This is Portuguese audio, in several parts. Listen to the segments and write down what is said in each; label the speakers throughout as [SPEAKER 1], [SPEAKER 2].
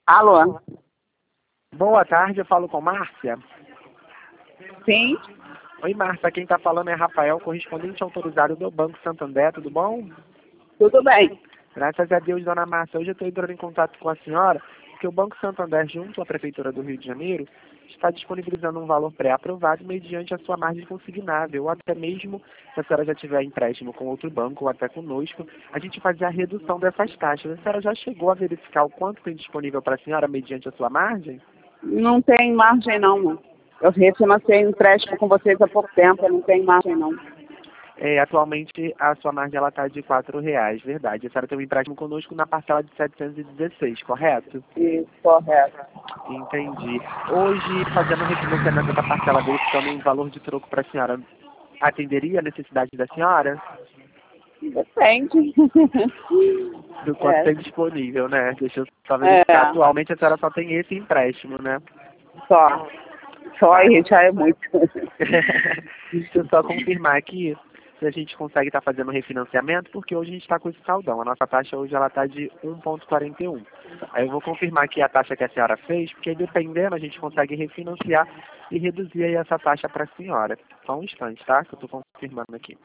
[SPEAKER 1] Alô?
[SPEAKER 2] Boa tarde, eu falo com Márcia.
[SPEAKER 1] Sim?
[SPEAKER 2] Oi, Márcia, quem está falando é Rafael, correspondente autorizado do Banco Santander, tudo bom?
[SPEAKER 1] Tudo bem.
[SPEAKER 2] Graças a Deus, dona Márcia. Hoje eu estou entrando em contato com a senhora, porque o Banco Santander, junto à Prefeitura do Rio de Janeiro, está disponibilizando um valor pré-aprovado mediante a sua margem consignável, ou até mesmo, se a senhora já tiver empréstimo com outro banco, ou até conosco, a gente fazer a redução dessas taxas. A senhora já chegou a verificar o quanto tem disponível para a senhora mediante a sua margem?
[SPEAKER 1] Não tem margem não. Eu refinancei um empréstimo com vocês há pouco tempo, não tem margem não.
[SPEAKER 2] Atualmente a sua margem está de R$ 4, verdade. A senhora tem um empréstimo conosco na parcela de 716, correto?
[SPEAKER 1] Isso, correto.
[SPEAKER 2] Entendi. Hoje, fazendo o refinanciamento da parcela dele, ficando um valor de troco para a senhora, atenderia a necessidade da senhora?
[SPEAKER 1] Depende.
[SPEAKER 2] Do quanto tem disponível, né? Deixa eu só verificar. Atualmente a senhora só tem esse empréstimo, né?
[SPEAKER 1] Só. Só aí já é muito.
[SPEAKER 2] Deixa eu só confirmar aqui se a gente consegue estar fazendo refinanciamento, porque hoje a gente está com esse saldão. A nossa taxa hoje ela está de 1,41. Aí eu vou confirmar aqui a taxa que a senhora fez, porque dependendo a gente consegue refinanciar e reduzir aí essa taxa para a senhora. Só um instante, tá? Que eu estou confirmando aqui.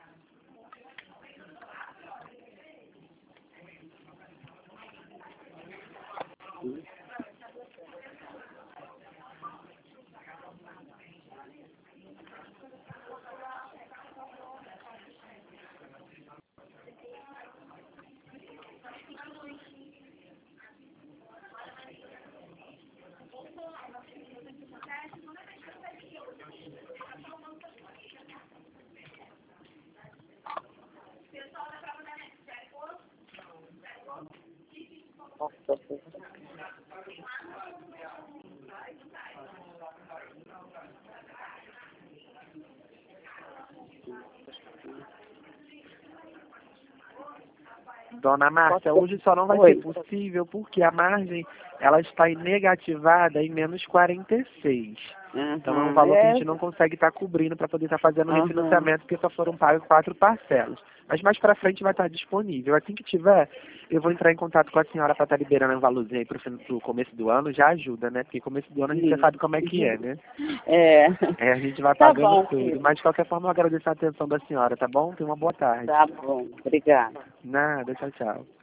[SPEAKER 2] Dona Márcia, hoje só não vai ser possível porque a margem ela está negativada em menos 46. Então é um valor que a gente não consegue estar cobrindo para poder estar fazendo refinanciamento, porque só foram pagas 4 parcelas. Mas mais para frente vai estar disponível. Assim que tiver, eu vou entrar em contato com a senhora para estar liberando um valorzinho aí para o começo do ano, já ajuda, né? Porque começo do ano a gente já sabe como é que é, né? A gente vai pagando tudo. Filho. Mas de qualquer forma eu agradeço a atenção da senhora, tá bom? Tenha uma boa tarde.
[SPEAKER 1] Tá bom, obrigada.
[SPEAKER 2] Nada, tchau, tchau.